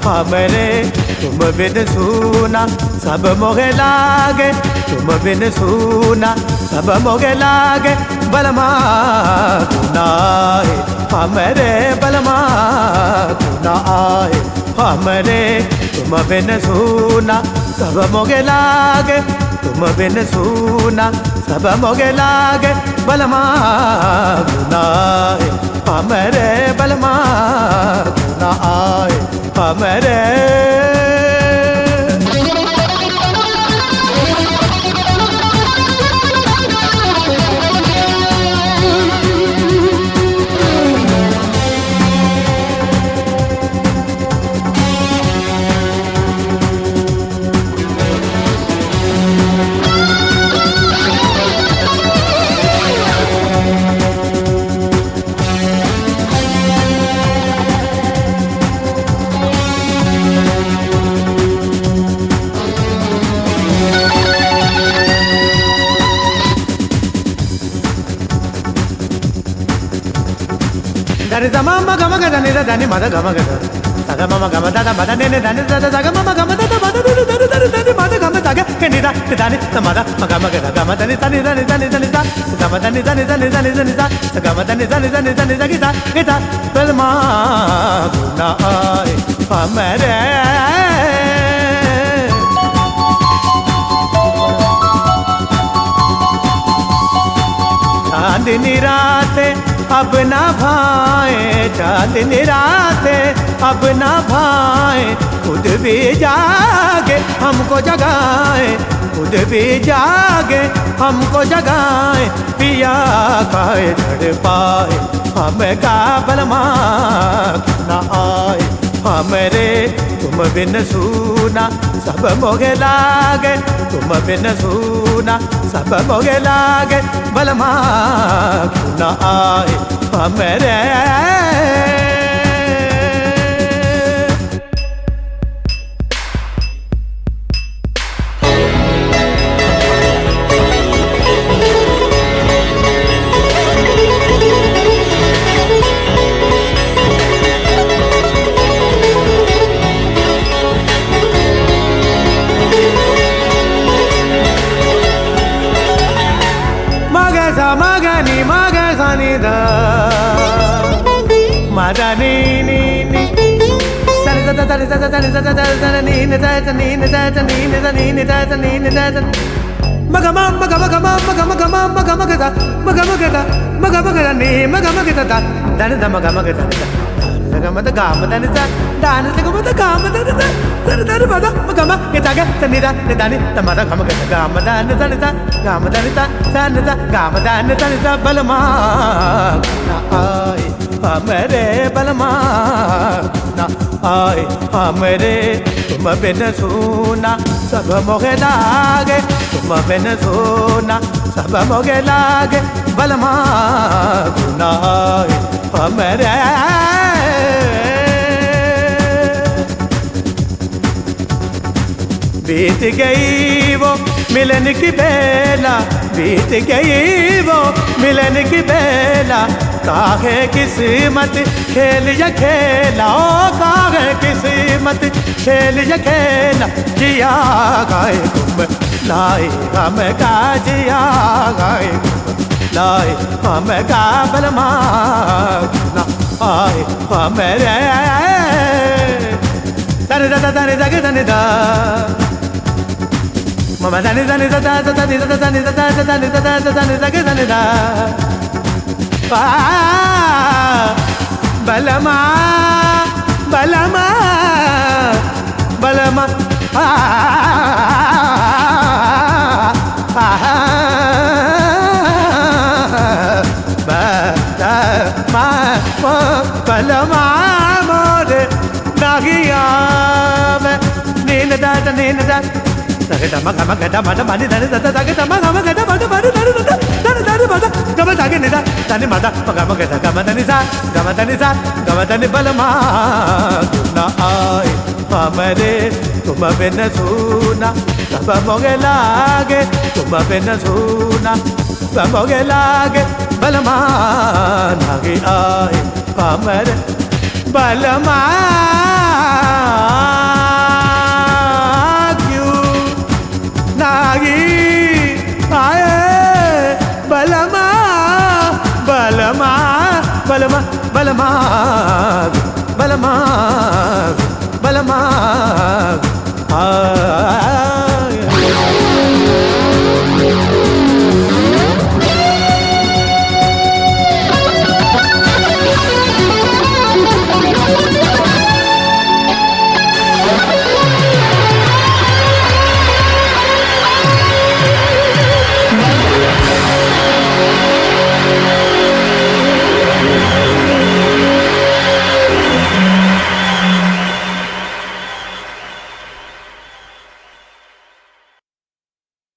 हमरे तुम बिन सूना सब मोगे लागे, तुम बिन सूना सब मोगे लागे। बलमा तू ना आए हमरे, बलमा तू ना आए हमरे, तुम बिन सूना सब मोगे लागे, तुम बिन सूना सब मोगे लागे। बलमा तू ना आए हमरे, बलमा तू ना आए हमरे। Dari sama gama gada ni dani mada gama gada, saga mama gama dada mada ne ne dani dada saga mama gama dada mada dada dada dani mada gama saga ke ni dani dani mada gama gada gama dani dani dani dani dani sa gama dani dani dani dani dani sa gama dani dani dani dani sa kita belma guna ay hamare। चांदनी रातें अब ना भाए, चांदनी रातें अब ना भाए, खुद भी जागे हमको जगाए, खुद भी जागे हमको जगाए। पिया खाए धड़ पाए हमें का बलमा ना आए हमरे, तुम बिन सूना सब मोगे लागे, तुम बिन सूना सब मोगे लागे। बलमा क्यों ना आए हमरे। Magani magani da madani ni ni tani da tani da tani da tani ni ni da tani ni da tani ni da ni da tani ni da magama magama magama magama magama magada magama magada magama magada ni magama magada tani da magama magada magama da gama tani da tani da gama da gama tani da tani da bada magama kita ga tani da tani da mada gama gada gama tani tani da gama tani da tani da gama tani tani da balma na ay हमरे, बलमा ना आए हमरे। तुम बिन सूना सब मोगे लागे, तुम बिन सूना सब मोगे लागे। बलमा ना आए हमरे। बीत गई वो मिलन की बेला, बीत गई वो मिलन की बेला। काहे किस्मत खेल या खेला, ओ काहे किस्मत खेल या खेला। जिया गाए तुम लाए हम का, जिया गाए लाए हम का। बलमा ना आए हमरे। तने दा तने दा के तने दा mama tani tani da da da tani da tani da da tani da da tani da ke tani da balama balama balama balama more nagiya mein nin da nin da Sagada magama gada mada mani dani da sagada magama gada mada mani dani da dani dani mada gama sage ni da dani mada magama gada gama dani sa gama dani balma na आए हमरे। तुम बिन सूना सब मोगे लागे, तुम बिन सूना सब मोगे लागे। बलमा नागी आए हमरे, बलमा பலமாக பலமாக பலமாக